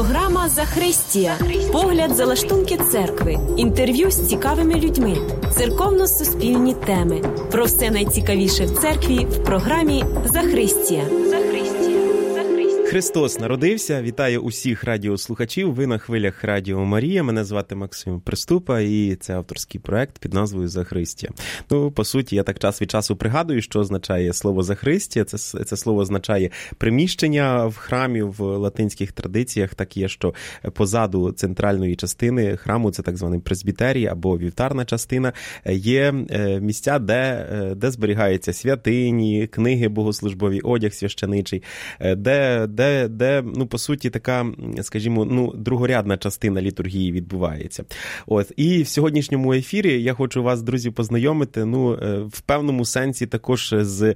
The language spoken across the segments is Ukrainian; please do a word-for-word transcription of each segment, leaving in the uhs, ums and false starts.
Програма «Захристія». Погляд за лаштунки церкви. Інтерв'ю з цікавими людьми. Церковно-суспільні теми. Про все найцікавіше в церкві в програмі «Захристія». Христос народився. Вітаю усіх радіослухачів. Ви на хвилях Радіо Марія. Мене звати Максим Приступа, і це авторський проект під назвою «Захристія». Ну, по суті, я так час від часу пригадую, що означає слово «Захристія». Це, це слово означає приміщення в храмі, в латинських традиціях. Так є, що позаду центральної частини храму, це так званий пресбітерій або вівтарна частина, є місця, де, де зберігаються святині, книги богослужбові, одяг священичий, де, де Де, де, ну, по суті, така, скажімо, ну, другорядна частина літургії відбувається. От. І в сьогоднішньому ефірі я хочу вас, друзі, познайомити, ну, в певному сенсі також з,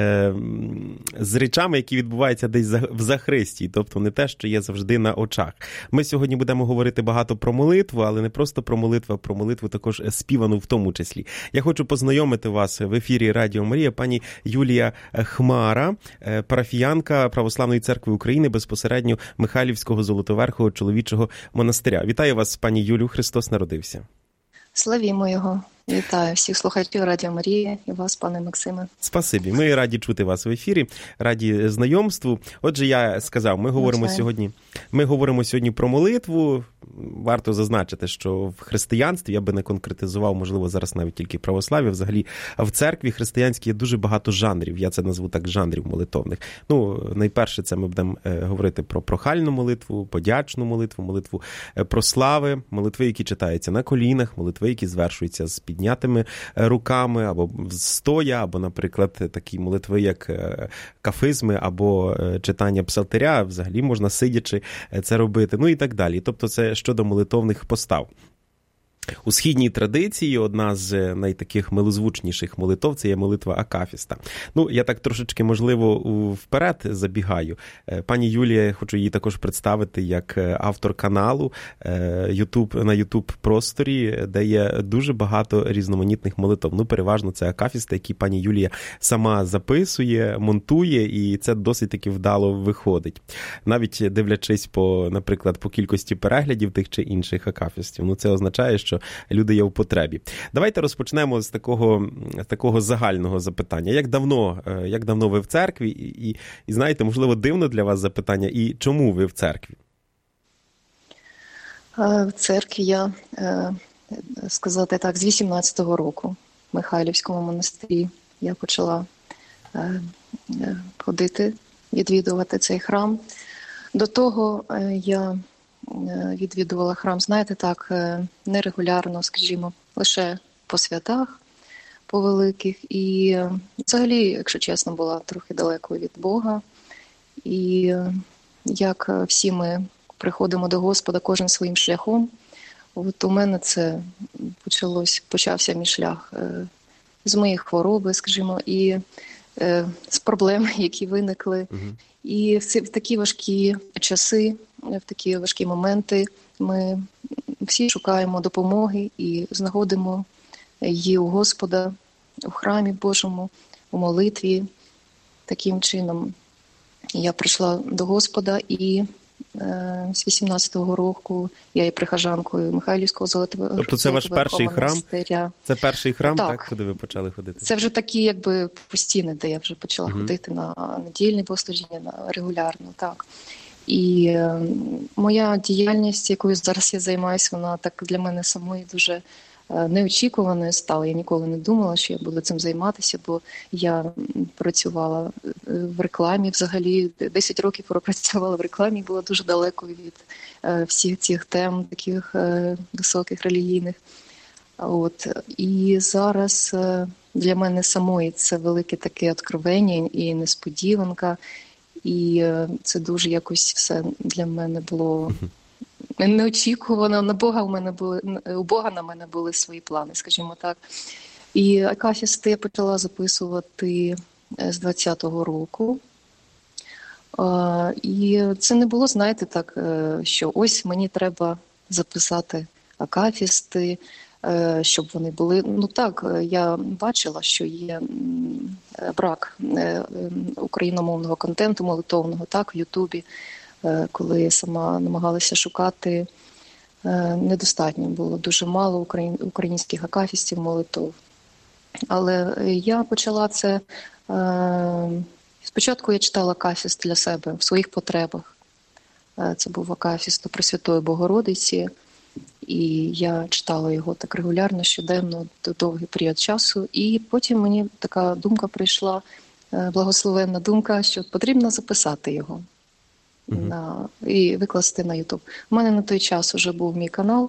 з речами, які відбуваються десь в Захристії, тобто не те, що є завжди на очах. Ми сьогодні будемо говорити багато про молитву, але не просто про молитву, а про молитву також співану в тому числі. Я хочу познайомити вас в ефірі Радіо Марія пані Юлія Хмара, парафіянка Православної церкви України, безпосередньо Михайлівського Золотоверхого чоловічого монастиря. Вітаю вас, пані Юлю, Христос народився. Славімо Його. Вітаю всіх слухачів Радіо Марії і вас, пане Максиме. Спасибі. Ми раді чути вас в ефірі, раді знайомству. Отже, я сказав, ми говоримо сьогодні, ми говоримо сьогодні про молитву. Варто зазначити, що в християнстві, я би не конкретизував, можливо, зараз навіть тільки православ'я, взагалі, в церкві християнській є дуже багато жанрів. Я це назву так, жанрів молитовних. Ну, найперше, це ми будемо говорити про прохальну молитву, подячну молитву, молитву прослави, молитви, які читаються на колінах, молитви, які звершуються з піднятими руками, або стоя, або, наприклад, такі молитви, як кафизми, або читання псалтиря, взагалі можна сидячи це робити, ну і так далі. Тобто це щодо молитовних постав. У східній традиції одна з найтаких милозвучніших молитов – це є молитва Акафіста. Ну, я так трошечки, можливо, вперед забігаю. Пані Юлія, хочу її також представити як автор каналу YouTube, на YouTube-просторі, де є дуже багато різноманітних молитов. Ну, переважно це Акафісти, які пані Юлія сама записує, монтує, і це досить таки вдало виходить. Навіть дивлячись, по, наприклад, по кількості переглядів тих чи інших Акафістів. Ну, це означає, що люди є в потребі. Давайте розпочнемо з такого, з такого загального запитання. Як давно, як давно ви в церкві? І, і, і знаєте, можливо, дивно для вас запитання, і чому ви в церкві? В церкві я, сказати так, з вісімнадцятого року в Михайлівському монастирі я почала ходити, відвідувати цей храм. До того я відвідувала храм, знаєте, так, нерегулярно, скажімо, лише по святах, по великих. І взагалі, якщо чесно, була трохи далеко від Бога. І як всі ми приходимо до Господа кожен своїм шляхом, от у мене це почалось, почався мій шлях з моєї хвороби, скажімо, і з проблем, які виникли. Угу. І в, ці, в такі важкі часи, в такі важкі моменти ми всі шукаємо допомоги і знаходимо її у Господа, у храмі Божому, у молитві. Таким чином я прийшла до Господа, і е, з вісімнадцятого року я є прихожанкою Михайлівського Золотоверхового монастиря. Тобто це ваш перший храм? Це перший храм, так, так, куди ви почали ходити? Це вже такі, якби, постійні, де я вже почала угу. ходити на недільні богослужіння, на регулярно, так. І е, моя діяльність, якою зараз я займаюся, вона так для мене самої дуже е, неочікуваною стала. Я ніколи не думала, що я буду цим займатися, бо я працювала в рекламі взагалі, десять років пропрацювала в рекламі, була дуже далеко від е, всіх цих тем, таких е, високих релігійних. От. І зараз е, для мене самої це велике таке откровення і несподіванка. І це дуже якось все для мене було неочікувано. На Бога у мене були, у Бога на мене були свої плани, скажімо так. І Акафісти я почала записувати з двадцятого року. І це не було, знаєте, так, що ось мені треба записати Акафісти, щоб вони були. Ну так, я бачила, що є брак україномовного контенту молитовного, так, в Ютубі. коли я сама намагалася шукати, недостатньо було, дуже мало українських акафістів, молитов. Але я почала це, спочатку я читала акафіст для себе в своїх потребах. Це був акафіст до Пресвятої Богородиці, і я читала його так регулярно, щоденно, довгий період часу. І потім мені така думка прийшла, благословенна думка, що потрібно записати його uh-huh. на, і викласти на Ютуб. У мене на той час вже був мій канал,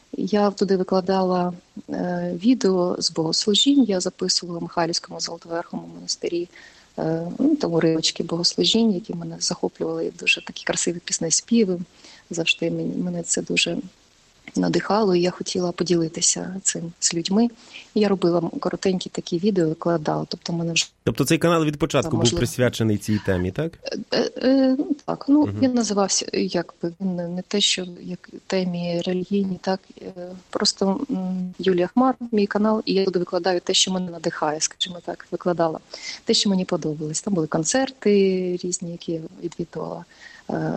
я туди викладала е, відео з богослужінь, я записувала в Михайлівському Золотоверховому монастирі, е, ну, там уривочки богослужінь, які мене захоплювали, дуже такі красиві пісні співи, завжди мене, мене це дуже надихало, і я хотіла поділитися цим з людьми. І я робила коротенькі такі відео, викладала. Тобто, мене вже... тобто цей канал від початку можливо... був присвячений цій темі, так? Е, е, ну, так, ну, угу. Він називався, якби, не, не те, що як темі релігійні, так, е, просто м, Юлія Хмар, мій канал, і я туди викладаю те, що мене надихає, скажімо так, викладала. Те, що мені подобалось. Там були концерти різні, які я відвідувала. Е,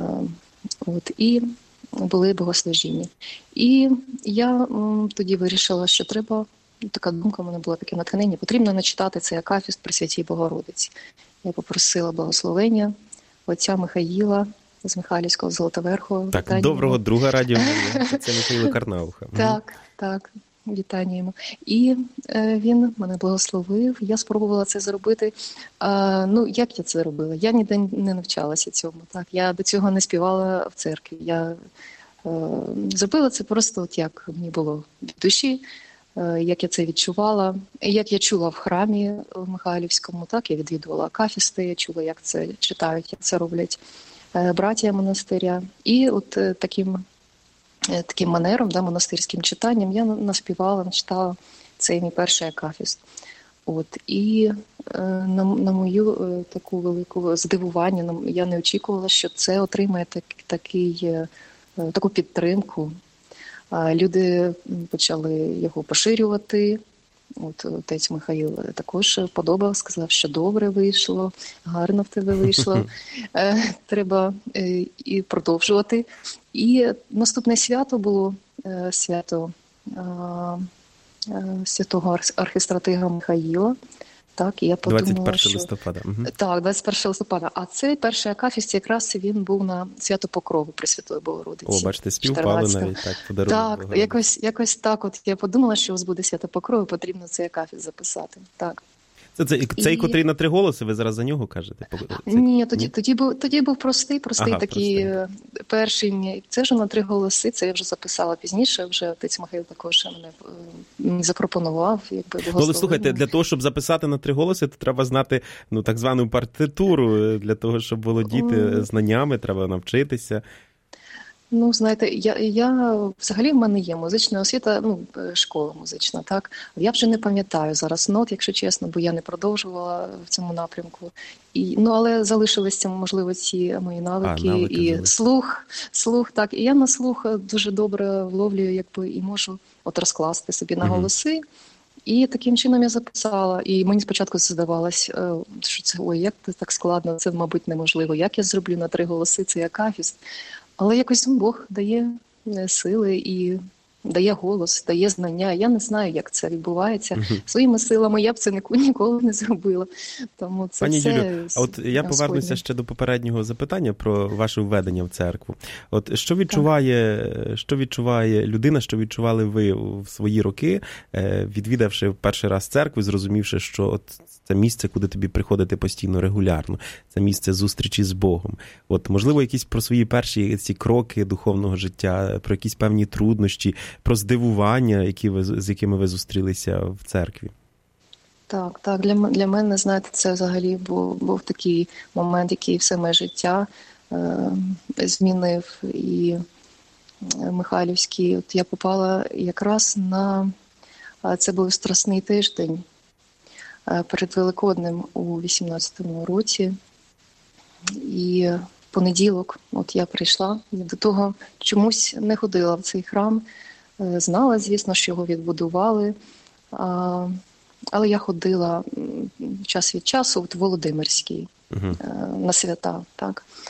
от, і були богослужіння. І я м, тоді вирішила, що треба, така думка в мене була, таке натхнення, потрібно начитати цей акафіст при Святій Богородиці. Я попросила благословення отця Михаїла з Михайлівського Золотоверхового. Так, вітання доброго йому. Друга радіо, це Михайло Карнауха. Так, так, вітання йому. І е, він мене благословив, я спробувала це зробити. Е, ну, як я це робила? Я ніде не навчалася цьому. Так? Я до цього не співала в церкві. Я е, зробила це просто от як мені було в душі, е, як я це відчувала. Як я чула в храмі в Михайлівському, так, я відвідувала акафісти, я чула, як це читають, як це роблять е, братія монастиря. І от е, таким таким манером, да, монастирським читанням, я наспівала, начитала цей мій перший акафіст. От, і е, на, на мою е, таку велику здивування, на, я не очікувала, що це отримає так, такий, е, таку підтримку. Е, люди почали його поширювати. От, отець Михаїл також подобав, сказав, що добре вийшло, гарно в тебе вийшло, е, треба е, і продовжувати. І наступне свято було е, свято е, е, святого архистратига Михаїла. Так, і я подумала, двадцять першого що... листопада. Угу. Так, двадцять першого листопада. А цей перший акафіст якраз він був на свято Покрови Пресвятої Богородиці. О, бачите, співпали навіть так, подарунок. Так, якось, якось так от я подумала, що ось буде свято Покрови, потрібно цей акафіст записати. Так. Це, це, цей, і... котрий на три голоси, ви зараз за нього кажете? Цей... Ні, тоді, Ні? Тоді, був, тоді був простий, простий ага, такий простий. Перший. Це вже на три голоси, це я вже записала пізніше, вже отець Михаїл також мене запропонував. Якби, ну, але слухайте, для того, щоб записати на три голоси, то треба знати ну, так звану партитуру, для того, щоб володіти mm. знаннями, треба навчитися. Ну, знаєте, я, я взагалі в мене є музична освіта, ну, школа музична, так. Я вже не пам'ятаю зараз нот, якщо чесно, бо я не продовжувала в цьому напрямку. І, ну, але залишилися, можливо, ці мої навики, а, навики і залишили. слух, слух, так. І я на слух дуже добре вловлюю, якби, і можу от розкласти собі на голоси. І таким чином я записала. І мені спочатку здавалось, що це, ой, як це так складно, це, мабуть, неможливо. Як я зроблю на три голоси цей акафіст? Але якось Бог дає сили і дає голос, дає знання. Я не знаю, як це відбувається. Uh-huh. Своїми силами я б це ніколи не зробила. Тому це Пані все Юлю, а от я повернуся ще до попереднього запитання про ваше введення в церкву. От що відчуває, що відчуває людина, що відчували ви в свої роки, відвідавши перший раз церкву, зрозумівши, що от це місце, куди тобі приходити постійно, регулярно. Це місце зустрічі з Богом. От, можливо, якісь про свої перші ці кроки духовного життя, про якісь певні труднощі, про здивування, які ви, з якими ви зустрілися в церкві. Так, так. Для, для мене, знаєте, це взагалі був, був такий момент, який все моє життя е, змінив. І Михайлівський, от я попала якраз на, це був Страсний тиждень, перед Великоднем у вісімнадцятому році. І в понеділок от я прийшла, і до того чомусь не ходила в цей храм. Знала, звісно, що його відбудували, але я ходила час від часу в Володимирський uh-huh. на свята. Так.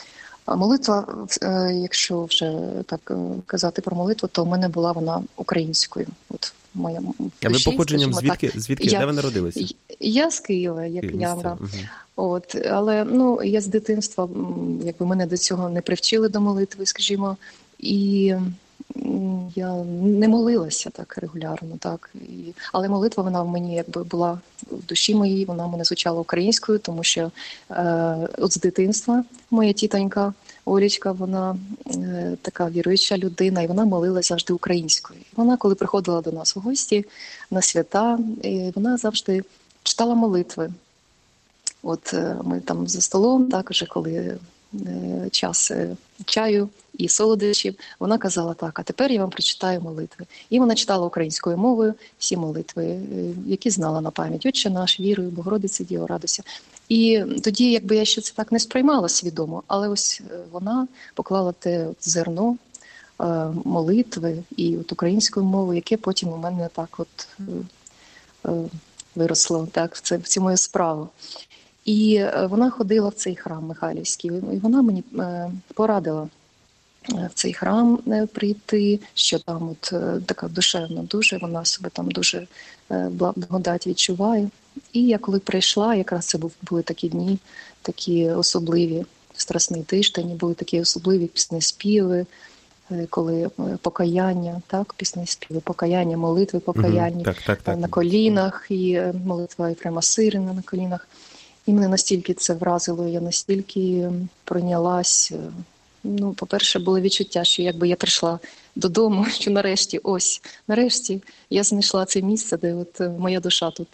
А молитва, якщо вже так казати про молитву, то в мене була вона українською. От моя а ви походженням звідки? Звідки? Я, Де ви народилися? Я з Києва, як Київ, Янга. Угу. От, але ну, я з дитинства, якби мене до цього не привчили до молитви, скажімо, і я не молилася так регулярно, так. І, але молитва, вона в мені якби була в душі моїй, вона в мене звучала українською, тому що е, от з дитинства моя тітонька Олічка, вона е, така віруюча людина, і вона молилася завжди українською. Вона, коли приходила до нас в гості на свята, і вона завжди читала молитви. От е, ми там за столом, також коли е, час е, чаю і солодощів, вона казала так, а тепер я вам прочитаю молитви. І вона читала українською мовою всі молитви, які знала на пам'ять. Отче наш, вірую, Богородице, Діво, радуйся. І тоді, якби я ще це так не сприймала свідомо, але ось вона поклала те от зерно е, молитви і от українською мовою, яке потім у мене так от е, виросло так, в, це, в цю мою справу. І вона ходила в цей храм Михайлівський, і вона мені е, порадила в цей храм прийти, що там от така душевна дуже, вона себе там дуже благодать відчуває. І я коли прийшла, якраз це були такі дні, такі особливі, страсний тиждень, були такі особливі пісні співи, коли покаяння, так, пісні співи, покаяння, молитви покаяння, так, так, так. на колінах, і молитва Єфрема Сирина на колінах. І мене настільки це вразило, я настільки пройнялась. Ну, по-перше, було відчуття, що якби я прийшла додому, що нарешті, ось, нарешті я знайшла це місце, де от моя душа тут.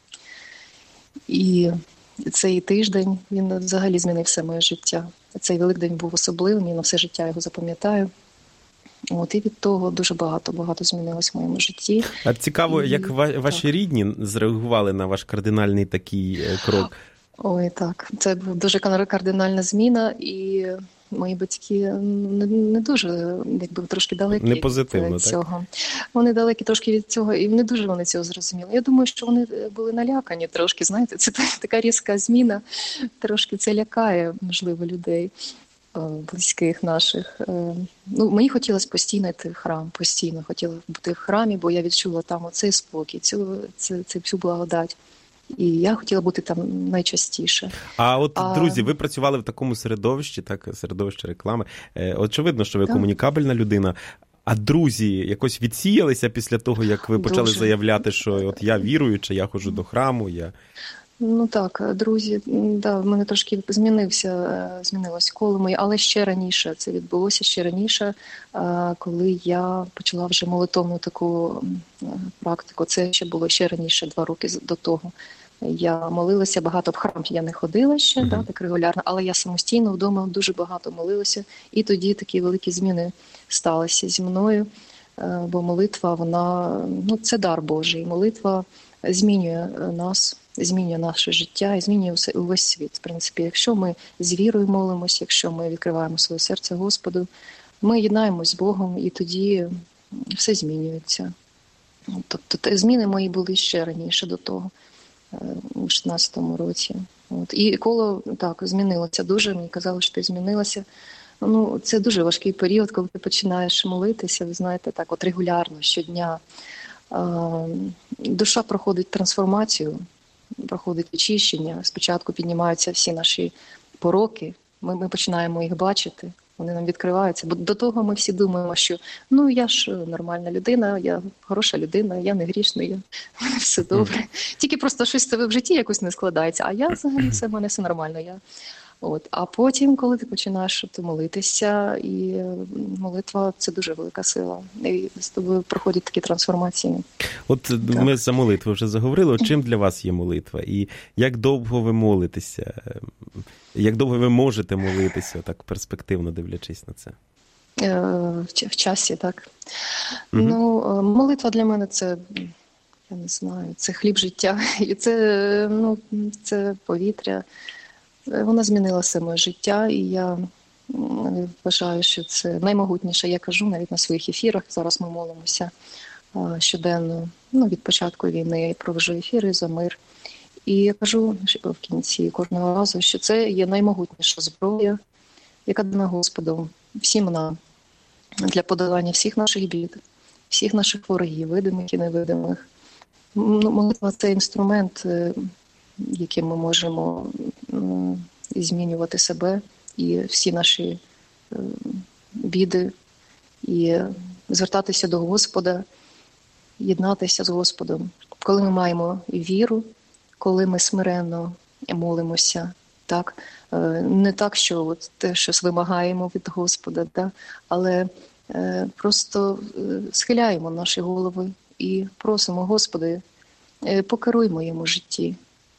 І цей тиждень, він взагалі змінив все моє життя. Цей Великдень був особливим, я на все життя його запам'ятаю. От, і від того дуже багато-багато змінилось в моєму житті. А цікаво, і, як ва- ваші так. рідні зреагували на ваш кардинальний такий крок? Ой, так. Це була дуже кардинальна зміна, і мої батьки не, не дуже, якби трошки далекі не позитивно, від цього. Так? Вони далекі трошки від цього, і не дуже вони цього зрозуміли. Я думаю, що вони були налякані трошки, знаєте, це така різка зміна, трошки це лякає, можливо, людей близьких наших. Ну, мені хотілося постійно йти в храм, постійно хотіла бути в храмі, бо я відчула там оцей спокій, цю, цю, цю, цю благодать. І я хотіла бути там найчастіше. А от, а... друзі, ви працювали в такому середовищі, так, середовище реклами. Очевидно, що ви так. комунікабельна людина. А друзі якось відсіялися після того, як ви почали Дуже. заявляти, що от я віруюча, я ходжу до храму, я... Ну так, друзі, да, в мене трошки змінився, змінилось коло моє, але ще раніше, це відбулося ще раніше, коли я почала вже молитовну таку практику. Це ще було ще раніше, два роки до того. Я молилася багато в храм, я не ходила ще, mm-hmm. да, так регулярно, але я самостійно вдома дуже багато молилася. І тоді такі великі зміни сталися зі мною, бо молитва, вона, ну, це дар Божий. Молитва змінює нас, змінює наше життя і змінює увесь світ. В принципі, якщо ми з вірою молимося, якщо ми відкриваємо своє серце Господу, ми єднаємось з Богом, і тоді все змінюється. Тобто зміни мої були ще раніше до того, у шістнадцятому році. От. І коло так змінилося дуже. Мені казали, що ти змінилася. Ну, це дуже важкий період, коли ти починаєш молитися, ви знаєте, так от регулярно, щодня. Душа проходить трансформацію, проходить очищення. Спочатку піднімаються всі наші пороки, ми, ми починаємо їх бачити, вони нам відкриваються. Бо до того ми всі думаємо, що ну я ж нормальна людина, я хороша людина, я не грішна, я все добре. Mm. Тільки просто щось тебе в житті якось не складається, а я взагалі все, в мене все нормально. Я... От. А потім, коли ти починаєш ти молитися, і молитва – це дуже велика сила. І з тобою проходять такі трансформації. От так. Ми за молитву вже заговорили. От чим для вас є молитва? І як довго ви молитеся? Як довго ви можете молитися, так перспективно дивлячись на це? В часі, так. Угу. Ну, молитва для мене – це, я не знаю, це хліб життя. І це, ну, це повітря. Вона змінила все моє життя, і я вважаю, що це наймогутніше. Я кажу навіть на своїх ефірах, зараз ми молимося щоденно, ну, від початку війни я провожу ефіри за мир. І я кажу в кінці кожного разу, що це є наймогутніша зброя, яка дана Господом всім нам для подолання всіх наших бід, всіх наших ворогів, видимих і невидимих. Молитва – це інструмент, яким ми можемо змінювати себе і всі наші біди, і звертатися до Господа, єднатися з Господом. Коли ми маємо віру, коли ми смиренно молимося, так, не так, що от те, щось вимагаємо від Господа, так, але просто схиляємо наші голови і просимо: Господи, покеруй в моєму житті.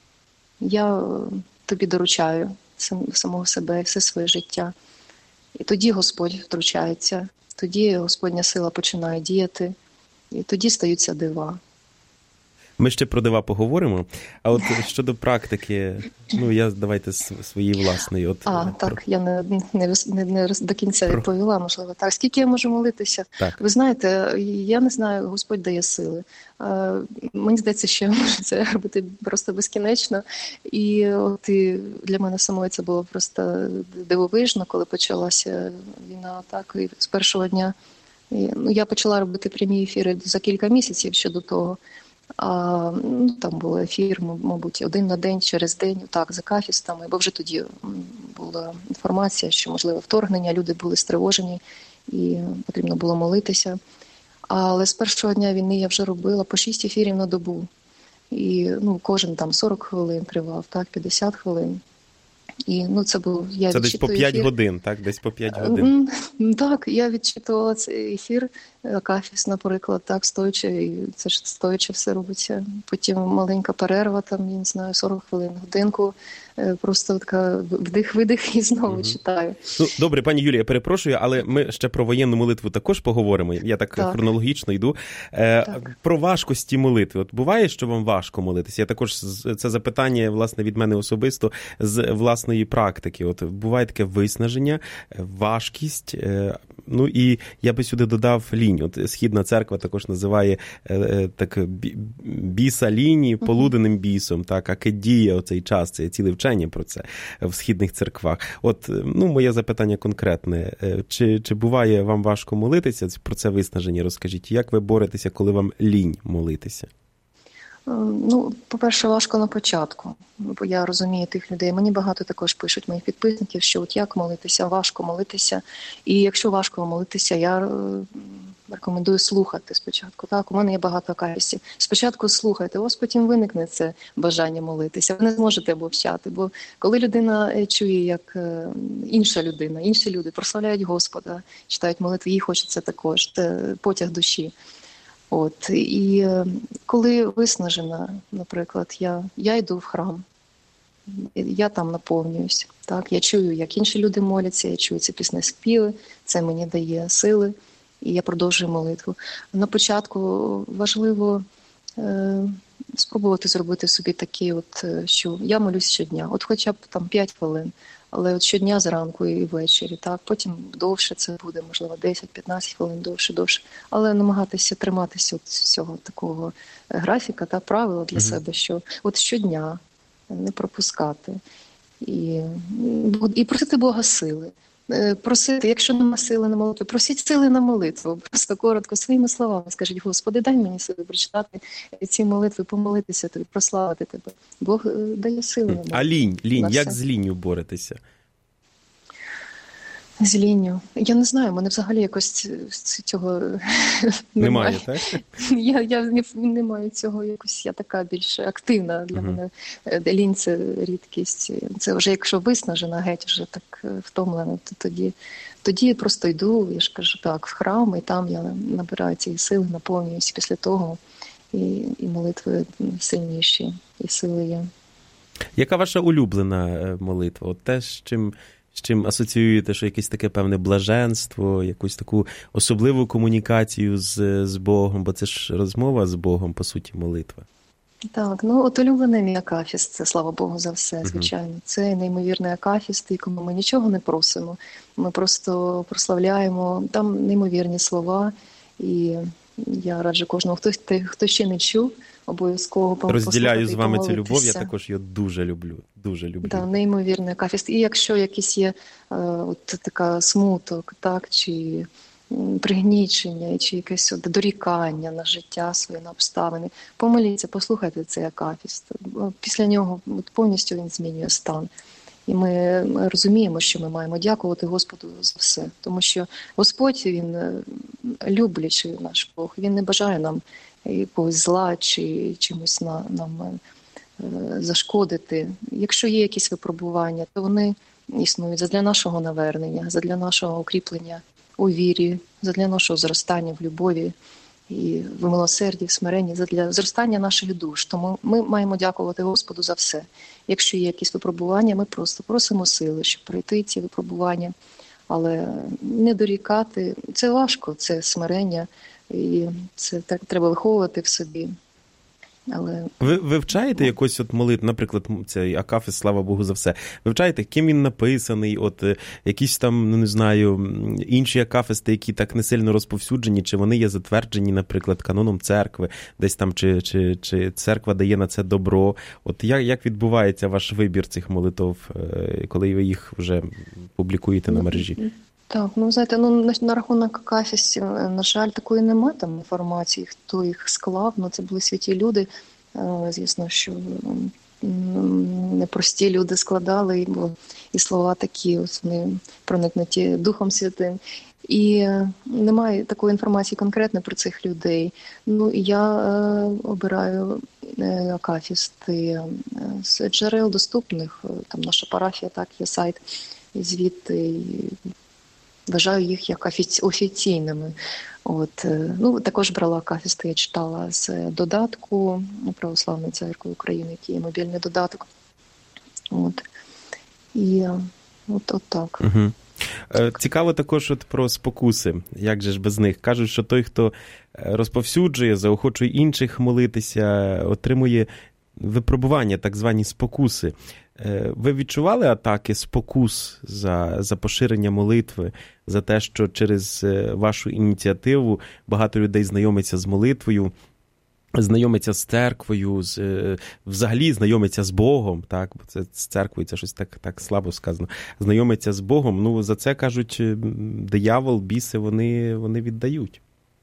Я Тобі доручаю самого себе, все своє життя. І тоді Господь втручається, тоді Господня сила починає діяти, і тоді стаються дива. Ми ще про дива поговоримо, а от щодо практики, ну я давайте свої власної. От, а, про... так, я не, не, не, не до кінця про... відповіла, можливо. Так, скільки я можу молитися? Так. Ви знаєте, я не знаю, Господь дає сили. Е, мені здається, що може це робити просто безкінечно. І от і для мене самої це було просто дивовижно, коли почалася війна. Так, і з першого дня і, ну, я почала робити прямі ефіри за кілька місяців ще до того. А, ну, там був ефір, мабуть, один на день, через день, так, за кафістами, бо вже тоді була інформація, що, можливо, вторгнення, люди були стривожені і потрібно було молитися. Але з першого дня війни я вже робила по шість ефірів на добу. І ну, кожен там сорок хвилин тривав, так, п'ятдесят хвилин. І, ну, це був, я це десь по п'ять ефір. годин, так? Десь по п'ять годин. Так, я відчитувала цей ефір, кафіс, наприклад, так, стоячи, і це ж стоячи все робиться. Потім маленька перерва, там, я не знаю, сорок хвилин, годинку, просто така вдих-видих і знову угу. читаю. Ну, добре, пані Юлія, перепрошую, але ми ще про воєнну молитву також поговоримо. Я так, так. хронологічно йду. Е, так. Про важкості молитви. От буває, що вам важко молитися? Я також, це запитання, власне, від мене особисто, з власної практики. От буває таке виснаження, важкість, е, ну і я би сюди додав лінь. От Східна церква також називає е, так біса лінії полуденним бісом, так, акидія оцей час, це ціле вчення про це в східних церквах. От, ну, моє запитання конкретне. Чи, чи буває вам важко молитися? Про це виснаження розкажіть. Як ви боретеся, коли вам лінь молитися? Ну, по-перше, важко на початку, бо я розумію тих людей. Мені багато також пишуть моїх підписників, що от як молитися, важко молитися. І якщо важко молитися, я рекомендую слухати спочатку. Так, у мене є багато кафісів. Спочатку слухайте, ось потім виникне це бажання молитися. Ви не зможете обовчати, бо коли людина чує, як інша людина, інші люди прославляють Господа, читають молитви, їй хочеться також. Це потяг душі. От, і коли виснажена, наприклад, я, я йду в храм, я там наповнююсь, так, я чую, як інші люди моляться, я чую ці пісні співи, це мені дає сили, і я продовжую молитву. На початку важливо е, спробувати зробити собі таке, от, що я молюсь щодня, от хоча б там п'ять хвилин, але от щодня зранку і ввечері, так, потім довше це буде, можливо, десять-п'ятнадцять хвилин, довше, довше. Але намагатися триматися от цього такого графіка та правила для mm-hmm. себе, що от щодня не пропускати. І, і просити Бога сили. Просити, якщо нема сили на молитву, просіть сили на молитву. Просто коротко, своїми словами скажіть: Господи, дай мені сили прочитати ці молитви, помолитися тобі, прославити тебе. Бог дає сили на молитву. А лінь, лінь, як з лінню боретеся? З лінню. Я не знаю, мене взагалі якось цього немає. Немає, так? Я, я не, не маю цього якось, я така більш активна для uh-huh. мене. Лінь – це рідкість. Це вже якщо виснажена, геть вже так втомлена, то тоді, тоді просто йду, я ж кажу так, в храм, і там я набираю цієї сили, наповнююся після того, і, і молитви сильніші, і сили є. Яка ваша улюблена молитва? От те, з чим... З чим асоціюєте, що якесь таке певне блаженство, якусь таку особливу комунікацію з, з Богом, бо це ж розмова з Богом, по суті, молитва. Так, ну от улюблений мій акафіст, це, слава Богу, за все, звичайно. Uh-huh. Це неймовірний акафіст, якому ми нічого не просимо. Ми просто прославляємо, там неймовірні слова, і я раджу кожному, хто, хто ще не чув, обов'язково послухати. Розділяю з вами цю любов, я також її дуже люблю, дуже люблю. Да, неймовірний акафіст. І якщо якісь є е, от така смуток, так, чи пригнічення, чи якесь от дорікання на життя своє, на обставини, помоліться, послухайте цей акафіст. Після нього от, повністю він змінює стан. І ми, ми розуміємо, що ми маємо дякувати Господу за все. Тому що Господь, Він люблячий наш Бог, Він не бажає нам якогось зла чи чимось на, нам зашкодити. Якщо є якісь випробування, то вони існують задля нашого навернення, задля нашого укріплення у вірі, задля нашого зростання в любові і в милосерді, в смиренні, задля зростання наших душ. Тому ми маємо дякувати Господу за все. Якщо є якісь випробування, ми просто просимо сили, щоб пройти ці випробування. Але не дорікати – це важко, це смирення, і це так треба виховувати в собі. Але... Ви вивчаєте якось от молитву, наприклад, цей акафіст, слава Богу за все, вивчаєте, ким він написаний, от якісь там, ну не знаю, інші акафисти, які так не сильно розповсюджені, чи вони є затверджені, наприклад, каноном церкви, десь там, чи, чи, чи церква дає на це добро. От як, як відбувається ваш вибір цих молитов, коли ви їх вже публікуєте на мережі? Так, ну, знаєте, ну, на, на рахунок акафістів, на жаль, такої немає там інформації, хто їх склав, ну, це були святі люди, звісно, що непрості люди складали, бо і слова такі, ось вони проникнуті Духом Святим. І немає такої інформації конкретно про цих людей. Ну, я е, обираю е, акафісти з джерел доступних, там наша парафія, так, є сайт, і звідти вважаю їх як офіційними. От, ну, також брала акафісти, я читала з додатку Православної церкви України, який є мобільний додаток. От. І от, от так. Угу. Цікаво також от про спокуси. Як же ж без них? Кажуть, що той, хто розповсюджує, заохочує інших молитися, отримує випробування, так звані спокуси. Ви відчували атаки, спокус за, за поширення молитви, за те, що через вашу ініціативу багато людей знайомиться з молитвою, знайомиться з церквою, з, взагалі знайомиться з Богом, так, бо це з церквою, це щось так, так слабо сказано, знайомиться з Богом, ну за це, кажуть, диявол, біси, вони, вони віддають.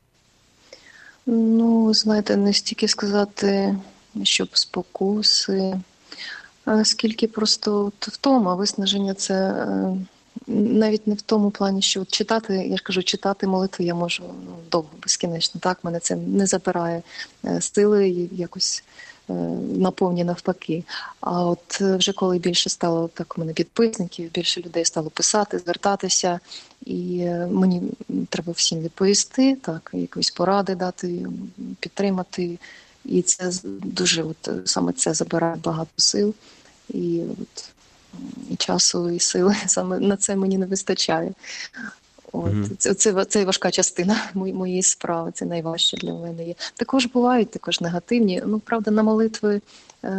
Ну, знаєте, не стільки сказати, щоб спокуси, скільки просто втома, виснаження, це навіть не в тому плані, що читати, я ж кажу, читати молитви я можу ну, довго, безкінечно, так, мене це не забирає сили і якось наповні навпаки. А от вже коли більше стало так у мене підписників, більше людей стало писати, звертатися, і мені треба всім відповісти, так, якісь поради дати, підтримати. І це дуже, от, саме це забирає багато сил. І, от, і часу, і сили саме на це мені не вистачає. От, mm-hmm. це, це, це важка частина моєї справи, це найважче для мене є. Також бувають також негативні. Ну, правда, на молитви е-